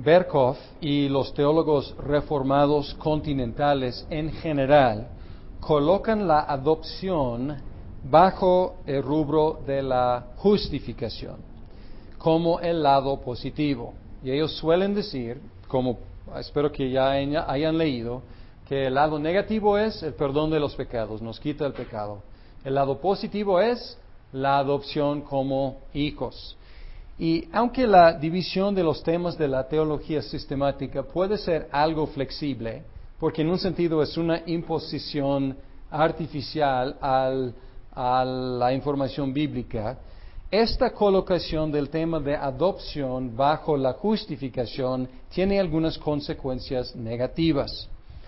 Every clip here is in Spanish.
Berkhof y los teólogos reformados continentales en general colocan la adopción bajo el rubro de la justificación como el lado positivo. Y ellos suelen decir, como espero que ya hayan leído, que el lado negativo es el perdón de los pecados, nos quita el pecado. El lado positivo es la adopción como hijos. Y aunque la división de los temas de la teología sistemática puede ser algo flexible, porque en un sentido es una imposición artificial a la información bíblica, esta colocación del tema de adopción bajo la justificación tiene algunas consecuencias negativas.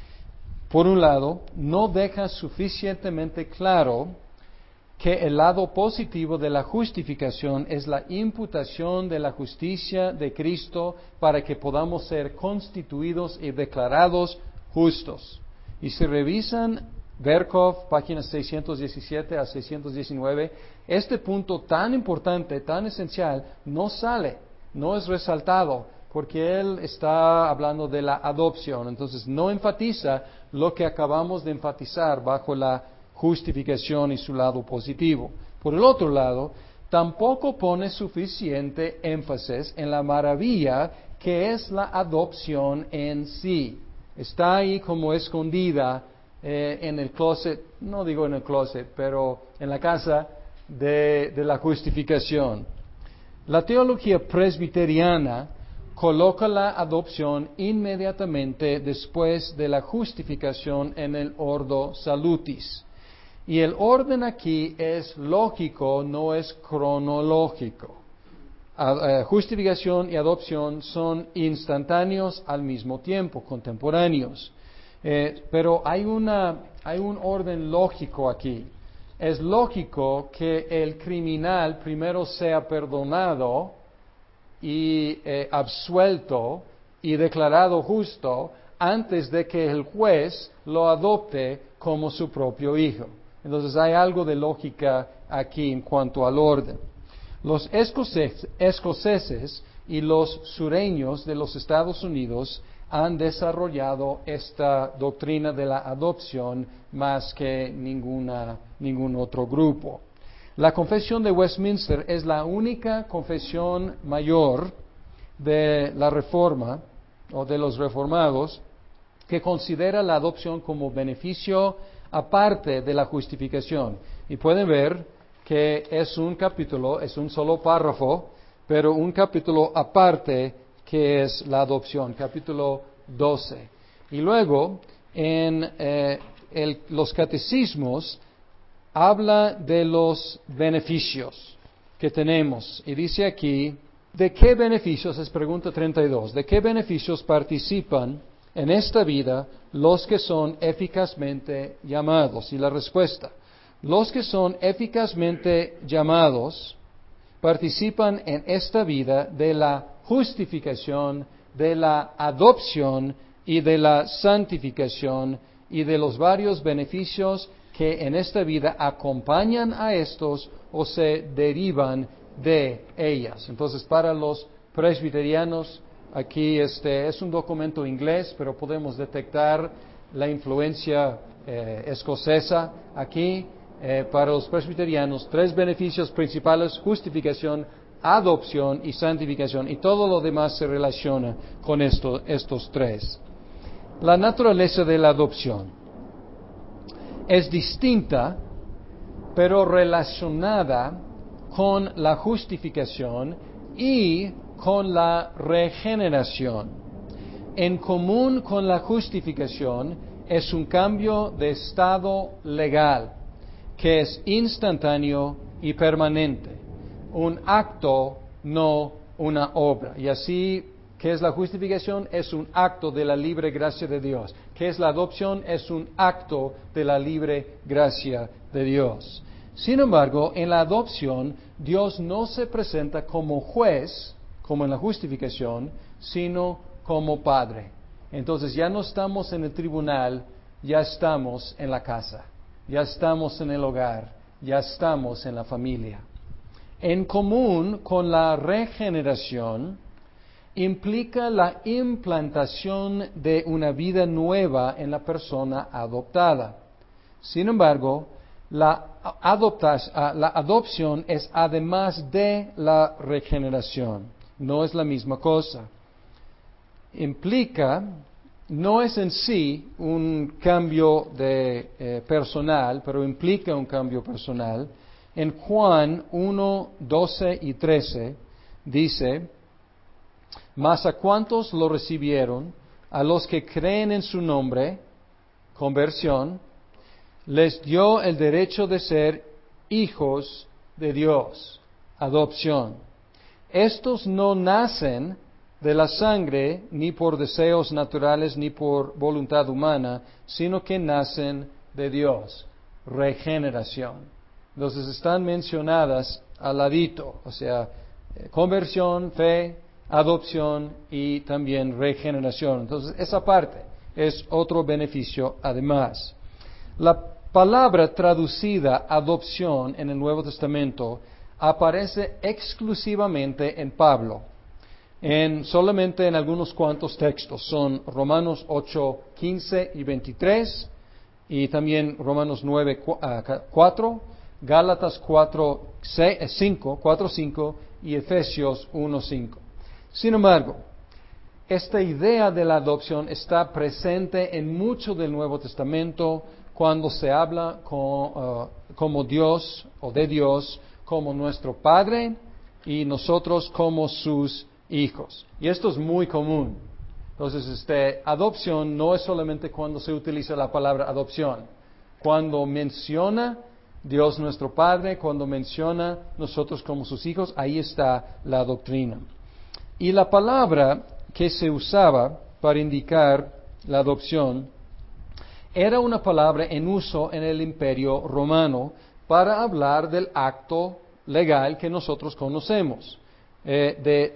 Por un lado, no deja suficientemente claro que el lado positivo de la justificación es la imputación de la justicia de Cristo para que podamos ser constituidos y declarados justos. Y si revisan Berkhof, páginas 617 a 619, este punto tan importante, tan esencial, no sale, no es resaltado, porque él está hablando de la adopción. Entonces no enfatiza lo que acabamos de enfatizar bajo la justificación y su lado positivo. Por el otro lado, tampoco pone suficiente énfasis en la maravilla que es la adopción en sí. Está ahí como escondida en el closet, no digo en el closet, pero en la casa de la justificación. La teología presbiteriana coloca la adopción inmediatamente después de la justificación en el ordo salutis. Y el orden aquí es lógico, no es cronológico. Justificación y adopción son instantáneos al mismo tiempo, contemporáneos. Pero hay un orden lógico aquí. Es lógico que el criminal primero sea perdonado y absuelto y declarado justo antes de que el juez lo adopte como su propio hijo. Entonces hay algo de lógica aquí en cuanto al orden. Los escoceses y los sureños de los Estados Unidos han desarrollado esta doctrina de la adopción más que ningún otro grupo. La Confesión de Westminster es la única confesión mayor de la Reforma o de los reformados que considera la adopción como beneficio aparte de la justificación. Y pueden ver que es un capítulo, es un solo párrafo, pero un capítulo aparte que es la adopción, capítulo 12. Y luego, en los catecismos, habla de los beneficios que tenemos. Y dice aquí, ¿de qué beneficios? Es pregunta 32. ¿De qué beneficios participan en esta vida los que son eficazmente llamados? Y la respuesta, los que son eficazmente llamados participan en esta vida de la justificación, de la adopción y de la santificación y de los varios beneficios que en esta vida acompañan a estos o se derivan de ellas. Entonces, para los presbiterianos, aquí es un documento inglés, pero podemos detectar la influencia escocesa aquí. Para los presbiterianos, 3 beneficios principales: justificación, adopción y santificación, y todo lo demás se relaciona con estos 3. La naturaleza de la adopción es distinta, pero relacionada con la justificación y con la regeneración. En común con la justificación es un cambio de estado legal que es instantáneo y permanente, un acto, no una obra. Y así, ¿qué es la justificación? Es un acto de la libre gracia de Dios. ¿Qué es la adopción? Es un acto de la libre gracia de Dios. Sin embargo, en la adopción, Dios no se presenta como juez, como en la justificación, sino como Padre. Entonces ya no estamos en el tribunal, ya estamos en la casa. Ya estamos en el hogar, ya estamos en la familia. En común con la regeneración, implica la implantación de una vida nueva en la persona adoptada. Sin embargo, la adopción es además de la regeneración, no es la misma cosa. Implica, no es en sí un cambio personal, pero implica un cambio personal. En Juan 1, 12 y 13 dice: mas a cuantos lo recibieron, a los que creen en su nombre, conversión, les dio el derecho de ser hijos de Dios, adopción. Estos no nacen de la sangre, ni por deseos naturales, ni por voluntad humana, sino que nacen de Dios, regeneración. Entonces están mencionadas al ladito, o sea, conversión, fe, adopción y también regeneración. Entonces esa parte es otro beneficio además. La palabra traducida adopción en el Nuevo Testamento aparece exclusivamente en Pablo, solamente en algunos cuantos textos. Son Romanos 8, 15 y 23, y también Romanos 9, 4, Gálatas 4, 5 y Efesios 1, 5. Sin embargo, esta idea de la adopción está presente en mucho del Nuevo Testamento cuando se habla como Dios o de Dios como nuestro Padre y nosotros como sus hijos. Y esto es muy común. Entonces, adopción no es solamente cuando se utiliza la palabra adopción. Cuando menciona Dios nuestro Padre, cuando menciona nosotros como sus hijos, ahí está la doctrina. Y la palabra que se usaba para indicar la adopción era una palabra en uso en el Imperio Romano para hablar del acto legal que nosotros conocemos, de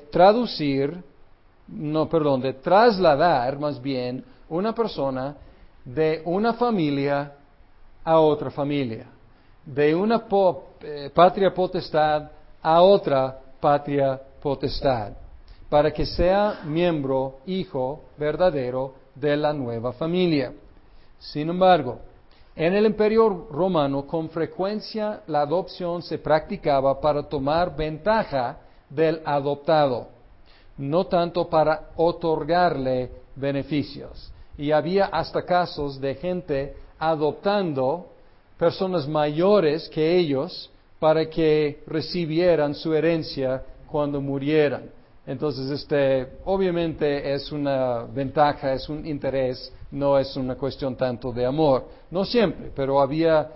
trasladar más bien una persona de una familia a otra familia, de una patria potestad a otra patria potestad, para que sea miembro, hijo verdadero de la nueva familia. Sin embargo, en el Imperio Romano con frecuencia la adopción se practicaba para tomar ventaja del adoptado, no tanto para otorgarle beneficios. Y había hasta casos de gente adoptando personas mayores que ellos para que recibieran su herencia cuando murieran. Entonces, obviamente es una ventaja, es un interés, no es una cuestión tanto de amor. No siempre, pero había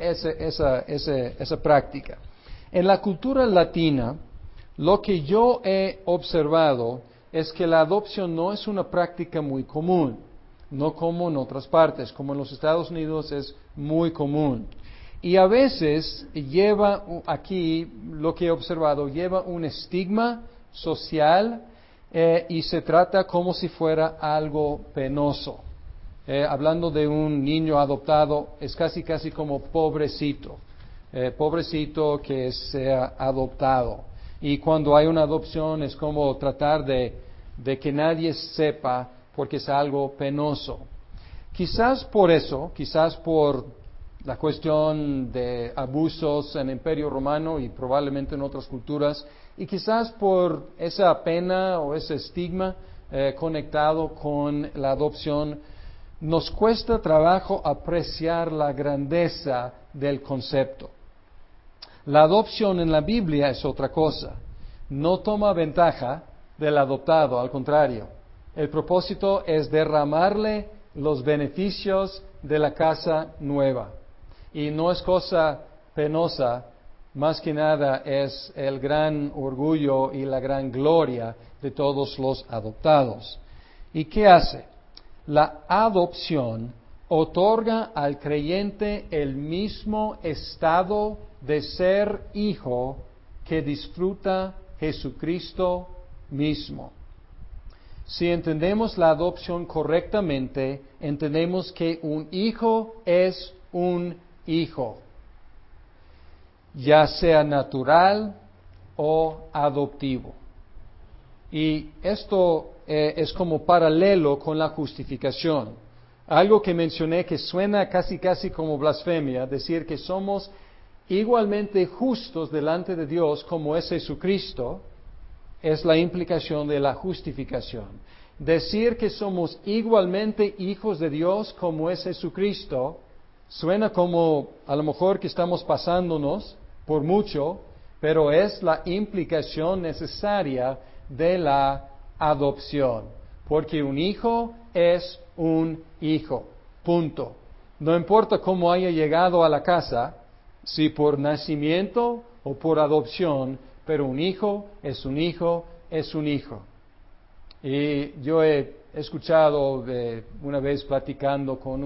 esa práctica. En la cultura latina, lo que yo he observado es que la adopción no es una práctica muy común, no como en otras partes, como en los Estados Unidos es muy común. Y a veces lleva, aquí lo que he observado, lleva un estigma social y se trata como si fuera algo penoso. Hablando de un niño adoptado, es casi como pobrecito que sea adoptado. Y cuando hay una adopción es como tratar de que nadie sepa porque es algo penoso. Quizás por eso, quizás por la cuestión de abusos en el Imperio Romano y probablemente en otras culturas, y quizás por esa pena o ese estigma conectado con la adopción, nos cuesta trabajo apreciar la grandeza del concepto. La adopción en la Biblia es otra cosa. No toma ventaja del adoptado, al contrario. El propósito es derramarle los beneficios de la casa nueva. Y no es cosa penosa, más que nada es el gran orgullo y la gran gloria de todos los adoptados. ¿Y qué hace? La adopción otorga al creyente el mismo estado de ser hijo que disfruta Jesucristo mismo. Si entendemos la adopción correctamente, entendemos que un hijo es un hijo, ya sea natural o adoptivo. Y esto es como paralelo con la justificación. Algo que mencioné que suena casi como blasfemia, decir que somos igualmente justos delante de Dios como es Jesucristo, es la implicación de la justificación. Decir que somos igualmente hijos de Dios como es Jesucristo, suena como a lo mejor que estamos pasándonos por mucho, pero es la implicación necesaria de la adopción. Porque un hijo es un hijo. Punto. No importa cómo haya llegado a la casa, si por nacimiento o por adopción, pero un hijo es un hijo, es un hijo. Y yo he escuchado una vez platicando con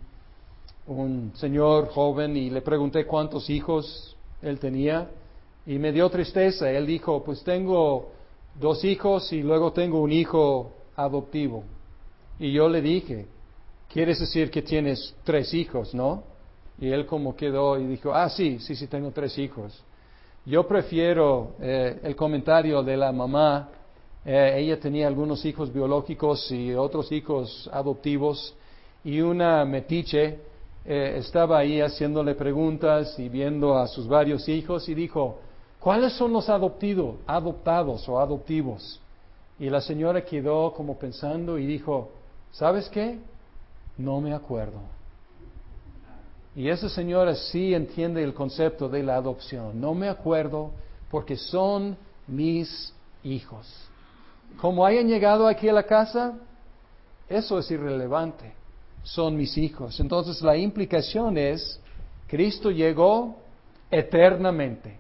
un señor joven y le pregunté cuántos hijos él tenía y me dio tristeza. Él dijo, pues tengo 2 hijos y luego tengo un hijo adoptivo. Y yo le dije, ¿quieres decir que tienes 3 hijos, no? Y él como quedó y dijo, sí, tengo 3 hijos. Yo prefiero el comentario de la mamá. Ella tenía algunos hijos biológicos y otros hijos adoptivos, y una metiche estaba ahí haciéndole preguntas y viendo a sus varios hijos y dijo, ¿cuáles son los adoptados o adoptivos? Y la señora quedó como pensando y dijo, ¿sabes qué? No me acuerdo. Y esa señora sí entiende el concepto de la adopción. No me acuerdo porque son mis hijos. Como hayan llegado aquí a la casa, eso es irrelevante. Son mis hijos. Entonces la implicación es, Cristo llegó eternamente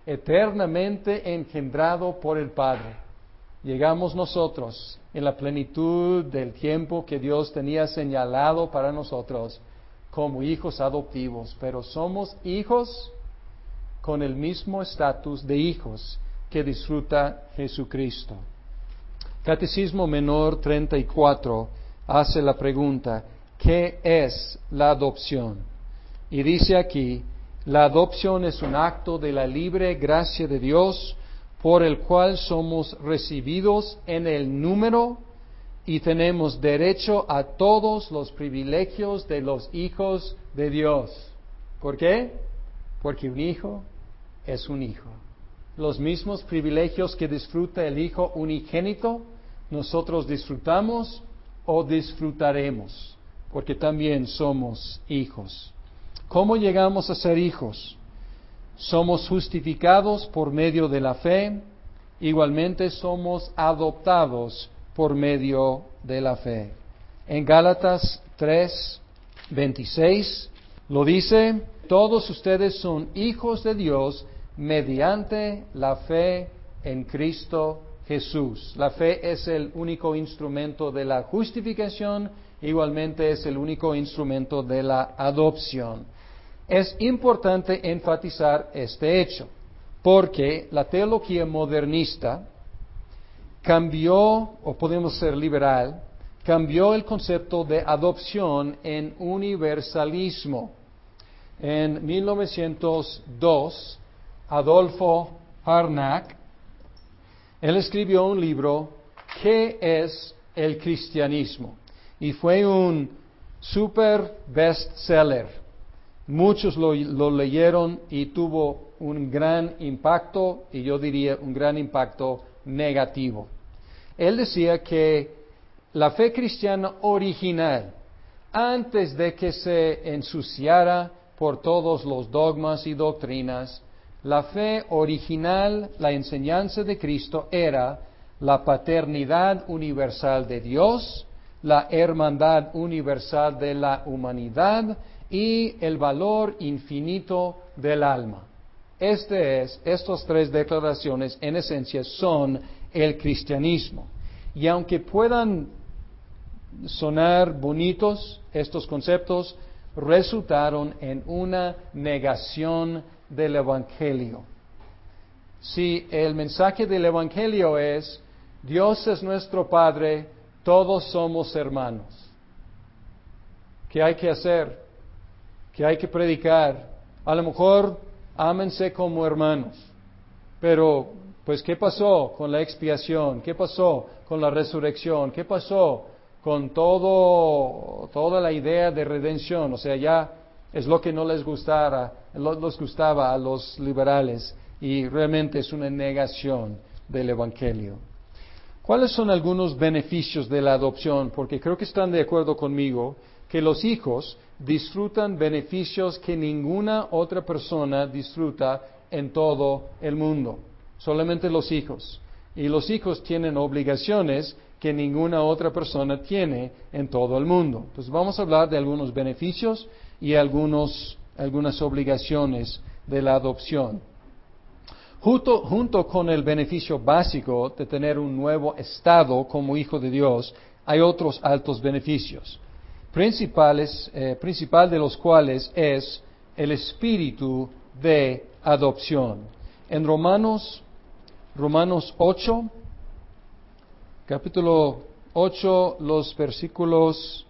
engendrado por el Padre. Llegamos nosotros en la plenitud del tiempo que Dios tenía señalado para nosotros como hijos adoptivos, pero somos hijos con el mismo estatus de hijos que disfruta Jesucristo. Catecismo Menor 34 hace la pregunta, ¿qué es la adopción? Y dice aquí, la adopción es un acto de la libre gracia de Dios por el cual somos recibidos en el número y tenemos derecho a todos los privilegios de los hijos de Dios. ¿Por qué? Porque un hijo es un hijo. Los mismos privilegios que disfruta el hijo unigénito, nosotros disfrutamos o disfrutaremos, porque también somos hijos. ¿Cómo llegamos a ser hijos? Somos justificados por medio de la fe, igualmente somos adoptados por medio de la fe. En Gálatas 3:26 lo dice, todos ustedes son hijos de Dios mediante la fe en Cristo Jesús. La fe es el único instrumento de la justificación, igualmente es el único instrumento de la adopción. Es importante enfatizar este hecho, porque la teología modernista cambió, o podemos ser liberal, cambió el concepto de adopción en universalismo. En 1902, Adolfo Harnack, él escribió un libro, ¿Qué es el cristianismo? Y fue un super bestseller. Muchos lo leyeron y tuvo un gran impacto, y yo diría un gran impacto negativo. Él decía que la fe cristiana original, antes de que se ensuciara por todos los dogmas y doctrinas, la fe original, la enseñanza de Cristo era la paternidad universal de Dios, la hermandad universal de la humanidad y el valor infinito del alma. Estas 3 declaraciones en esencia son el cristianismo. Y aunque puedan sonar bonitos, estos conceptos resultaron en una negación del Evangelio. Si el mensaje del Evangelio es, Dios es nuestro Padre, todos somos hermanos. ¿Qué hay que hacer? ¿Qué hay que predicar? A lo mejor ámense como hermanos, pero Pues, ¿qué pasó con la expiación? ¿Qué pasó con la resurrección? ¿Qué pasó con toda la idea de redención? O sea, ya es lo que no les gustaba a los liberales y realmente es una negación del Evangelio. ¿Cuáles son algunos beneficios de la adopción? Porque creo que están de acuerdo conmigo que los hijos disfrutan beneficios que ninguna otra persona disfruta en todo el mundo. Solamente los hijos. Y los hijos tienen obligaciones que ninguna otra persona tiene en todo el mundo. Entonces vamos a hablar de algunos beneficios y algunas obligaciones de la adopción. Junto con el beneficio básico de tener un nuevo estado como hijo de Dios, hay otros altos beneficios, principal de los cuales es el espíritu de adopción. En Romanos 8, capítulo 8, los versículos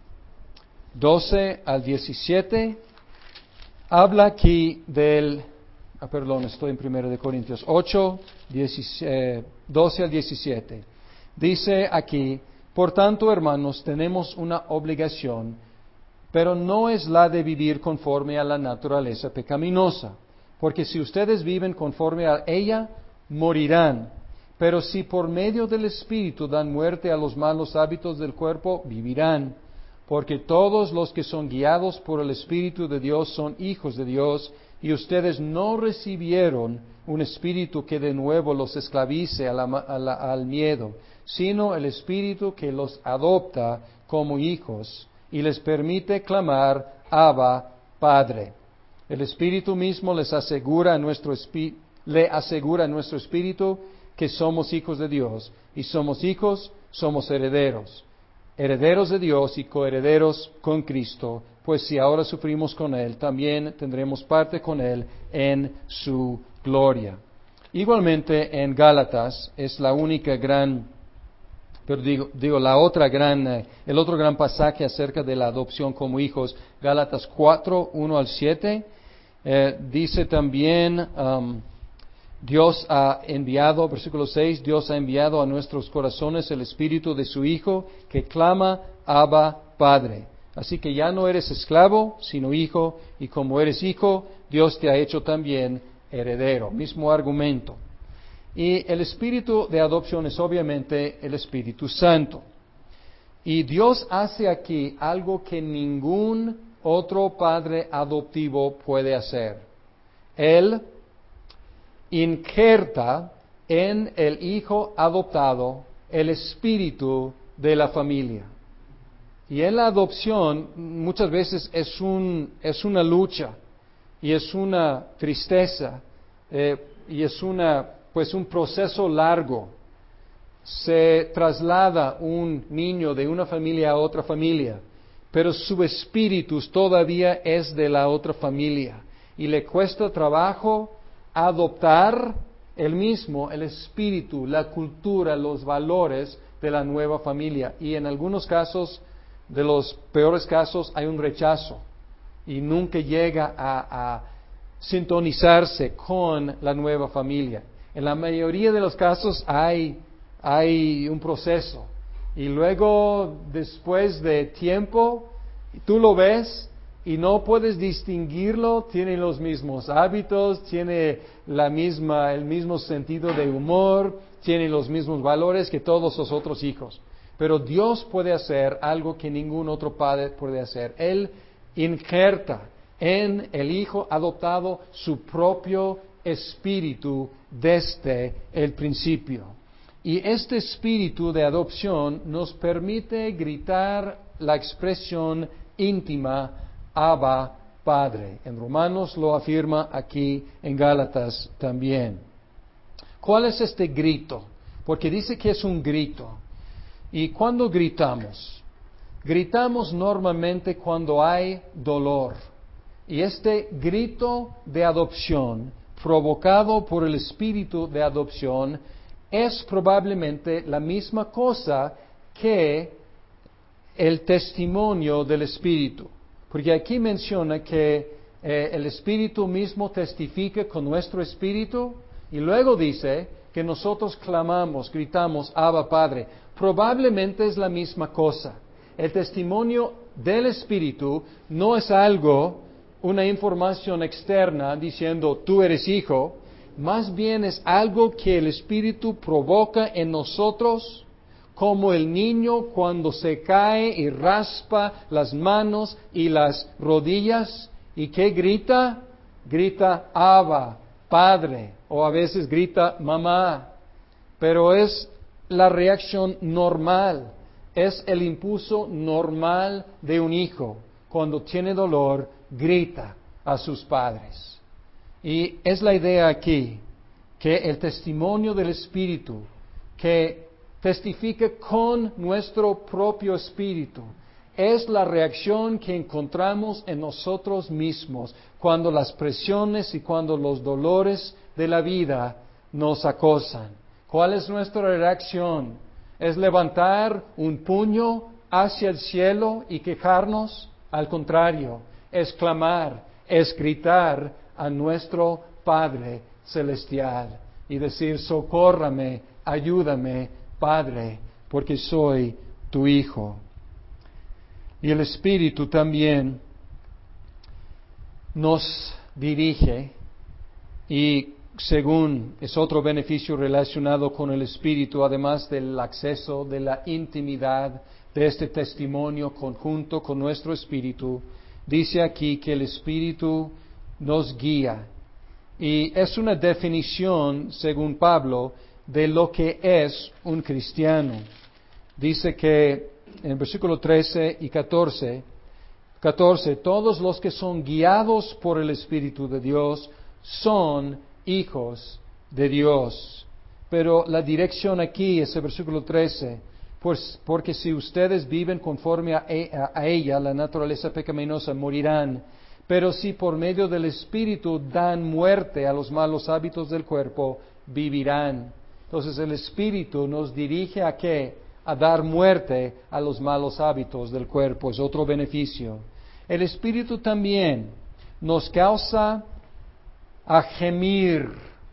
12 al 17, habla aquí estoy en 1 Corintios 8, 12 al 17. Dice aquí, por tanto, hermanos, tenemos una obligación, pero no es la de vivir conforme a la naturaleza pecaminosa, porque si ustedes viven conforme a ella, morirán. Pero si por medio del Espíritu dan muerte a los malos hábitos del cuerpo, vivirán. Porque todos los que son guiados por el Espíritu de Dios son hijos de Dios, y ustedes no recibieron un espíritu que de nuevo los esclavice al miedo, sino el Espíritu que los adopta como hijos y les permite clamar, Abba, Padre. El Espíritu mismo le asegura a nuestro espíritu que somos hijos de Dios, y somos hijos, somos herederos. Herederos de Dios y coherederos con Cristo, pues si ahora sufrimos con Él, también tendremos parte con Él en su gloria. Igualmente en Gálatas es la única el otro gran pasaje acerca de la adopción como hijos, Gálatas 4, 1 al 7, dice también, Dios ha enviado, versículo 6, Dios ha enviado a nuestros corazones el Espíritu de su Hijo que clama, Abba, Padre. Así que ya no eres esclavo, sino hijo, y como eres hijo, Dios te ha hecho también heredero. Mismo argumento. Y el Espíritu de adopción es obviamente el Espíritu Santo. Y Dios hace aquí algo que ningún otro padre adoptivo puede hacer. Él injerta en el hijo adoptado el espíritu de la familia. Y en la adopción muchas veces es una lucha y es una tristeza y es un proceso largo. Se traslada un niño de una familia a otra familia, pero su espíritu todavía es de la otra familia y le cuesta trabajo adoptar el espíritu, la cultura, los valores de la nueva familia. Y en algunos casos, de los peores casos, hay un rechazo y nunca llega a sintonizarse con la nueva familia. En la mayoría de los casos hay un proceso y luego, después de tiempo, tú lo ves y no puedes distinguirlo, tiene los mismos hábitos, tiene el mismo sentido de humor, tiene los mismos valores que todos los otros hijos. Pero Dios puede hacer algo que ningún otro padre puede hacer. Él injerta en el hijo adoptado su propio espíritu desde el principio. Y este espíritu de adopción nos permite gritar la expresión íntima Abba, Padre. En Romanos lo afirma aquí, en Gálatas también. ¿Cuál es este grito? Porque dice que es un grito. ¿Y cuándo gritamos? Gritamos normalmente cuando hay dolor. Y este grito de adopción, provocado por el espíritu de adopción, es probablemente la misma cosa que el testimonio del Espíritu. Porque aquí menciona que el Espíritu mismo testifica con nuestro espíritu y luego dice que nosotros clamamos, gritamos, Abba Padre, probablemente es la misma cosa. El testimonio del Espíritu no es algo, una información externa diciendo tú eres hijo, más bien es algo que el Espíritu provoca en nosotros, como el niño cuando se cae y raspa las manos y las rodillas, ¿y qué grita? Grita Abba, Padre, o a veces grita mamá, pero es la reacción normal, es el impulso normal de un hijo. Cuando tiene dolor, grita a sus padres. Y es la idea aquí, que el testimonio del Espíritu, que testifica con nuestro propio espíritu, es la reacción que encontramos en nosotros mismos cuando las presiones y cuando los dolores de la vida nos acosan. ¿Cuál es nuestra reacción? ¿Es levantar un puño hacia el cielo y quejarnos? Al contrario, es clamar, es gritar a nuestro Padre Celestial y decir, socórrame, ayúdame, Padre, porque soy tu Hijo. Y el Espíritu también nos dirige y según es otro beneficio relacionado con el Espíritu, además del acceso, de la intimidad de este testimonio conjunto con nuestro Espíritu, dice aquí que el Espíritu nos guía. Y es una definición, según Pablo, de lo que es un cristiano. Dice que en versículo 13 y 14, todos los que son guiados por el Espíritu de Dios son hijos de Dios. Pero la dirección aquí es el versículo 13, pues porque si ustedes viven conforme a ella, la naturaleza pecaminosa, morirán. Pero si por medio del Espíritu dan muerte a los malos hábitos del cuerpo, vivirán. Entonces el Espíritu nos dirige ¿a qué? A dar muerte a los malos hábitos del cuerpo. Es otro beneficio. El Espíritu también nos causa a gemir.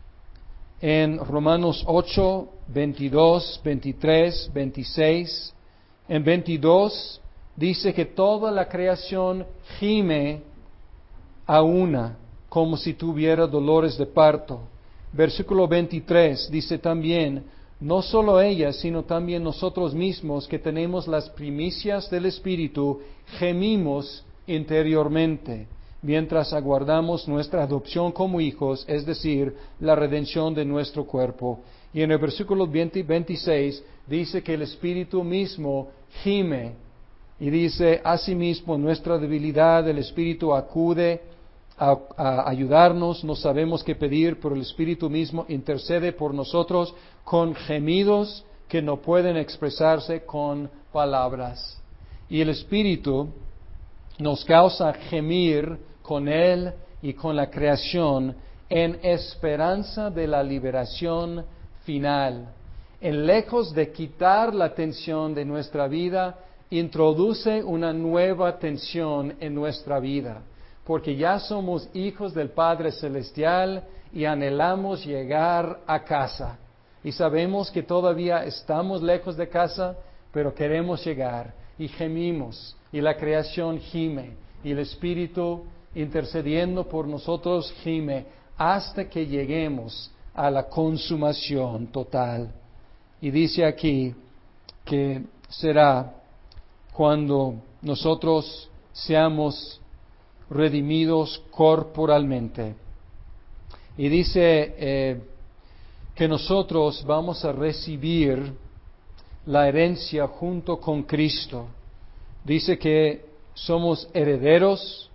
En Romanos 8, 22, 23, 26, en 22 dice que toda la creación gime a una, como si tuviera dolores de parto. Versículo 23 dice también, no solo ella, sino también nosotros mismos que tenemos las primicias del Espíritu, gemimos interiormente, mientras aguardamos nuestra adopción como hijos, es decir, la redención de nuestro cuerpo. Y en el versículo 26 dice que el Espíritu mismo gime, y dice, asimismo, nuestra debilidad, el Espíritu acude a ayudarnos, no sabemos qué pedir, pero el Espíritu mismo intercede por nosotros con gemidos que no pueden expresarse con palabras. Y el Espíritu nos causa gemir con Él y con la creación en esperanza de la liberación final. En lejos de quitar la tensión de nuestra vida, introduce una nueva tensión en nuestra vida, porque ya somos hijos del Padre Celestial y anhelamos llegar a casa. Y sabemos que todavía estamos lejos de casa, pero queremos llegar y gemimos, y la creación gime, y el Espíritu intercediendo por nosotros gime, hasta que lleguemos a la consumación total. Y dice aquí que será cuando nosotros seamos redimidos corporalmente. Y dice que nosotros vamos a recibir la herencia junto con Cristo. Dice que somos herederos,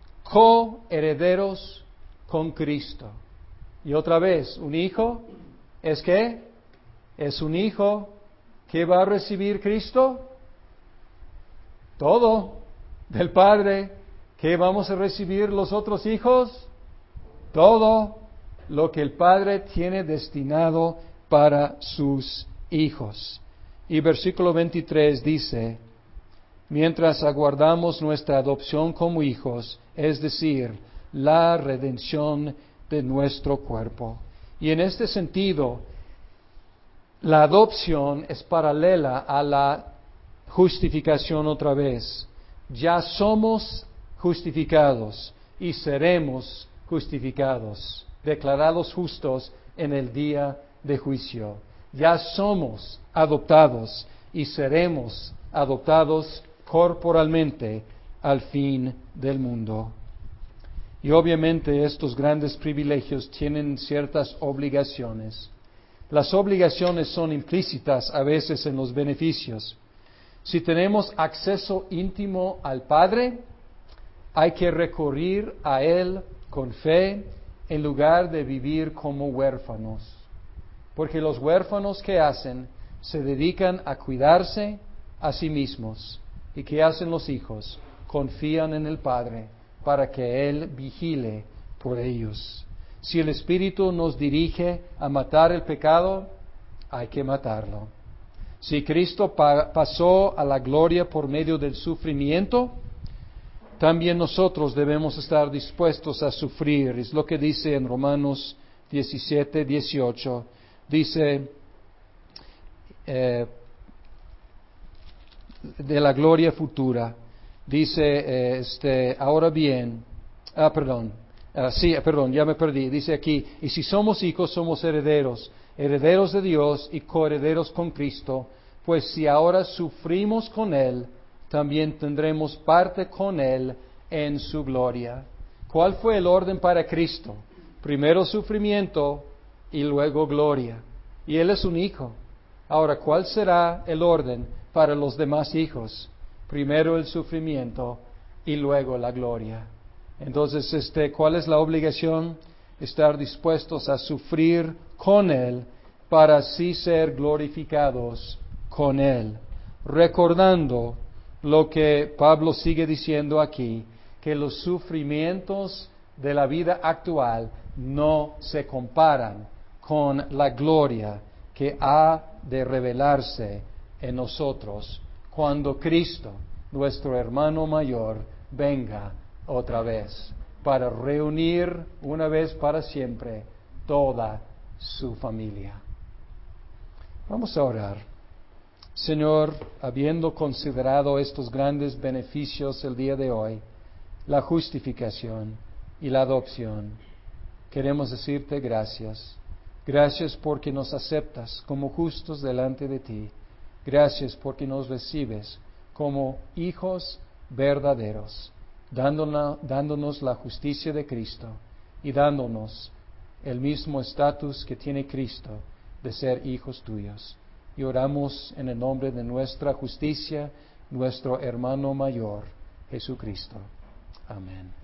coherederos con Cristo. Y otra vez, un hijo es ¿qué? Es un hijo que va a recibir Cristo. Todo del Padre. ¿Qué vamos a recibir los otros hijos? Todo lo que el Padre tiene destinado para sus hijos. Y versículo 23 dice, mientras aguardamos nuestra adopción como hijos, es decir, la redención de nuestro cuerpo. Y en este sentido, La adopción es paralela a la justificación otra vez. Ya somos justificados y seremos justificados, declarados justos en el día de juicio. Ya somos adoptados y seremos adoptados corporalmente al fin del mundo. Y obviamente estos grandes privilegios tienen ciertas obligaciones. Las obligaciones son implícitas a veces en los beneficios. Si tenemos acceso íntimo al Padre, hay que recurrir a Él con fe en lugar de vivir como huérfanos. Porque los huérfanos, ¿qué hacen? Se dedican a cuidarse a sí mismos. ¿Y qué hacen los hijos? Confían en el Padre para que Él vigile por ellos. Si el Espíritu nos dirige a matar el pecado, hay que matarlo. Si Cristo pasó a la gloria por medio del sufrimiento, también nosotros debemos estar dispuestos a sufrir. Es lo que dice en Romanos 17, 18. Dice, de la gloria futura. Dice, ahora bien, ya me perdí. Dice aquí, y si somos hijos, somos herederos, herederos de Dios y coherederos con Cristo, pues si ahora sufrimos con Él, también tendremos parte con Él en su gloria. ¿Cuál fue el orden para Cristo? Primero sufrimiento y luego gloria. Y Él es un hijo. Ahora, ¿cuál será el orden para los demás hijos? Primero el sufrimiento y luego la gloria. Entonces, ¿cuál es la obligación? Estar dispuestos a sufrir con Él para así ser glorificados con Él. Recordando lo que Pablo sigue diciendo aquí, que los sufrimientos de la vida actual no se comparan con la gloria que ha de revelarse en nosotros cuando Cristo, nuestro hermano mayor, venga otra vez para reunir una vez para siempre toda su familia. Vamos a orar. Señor, habiendo considerado estos grandes beneficios el día de hoy, la justificación y la adopción, queremos decirte gracias. Gracias porque nos aceptas como justos delante de ti. Gracias porque nos recibes como hijos verdaderos, dándonos la justicia de Cristo y dándonos el mismo estatus que tiene Cristo de ser hijos tuyos. Y oramos en el nombre de nuestra justicia, nuestro hermano mayor, Jesucristo. Amén.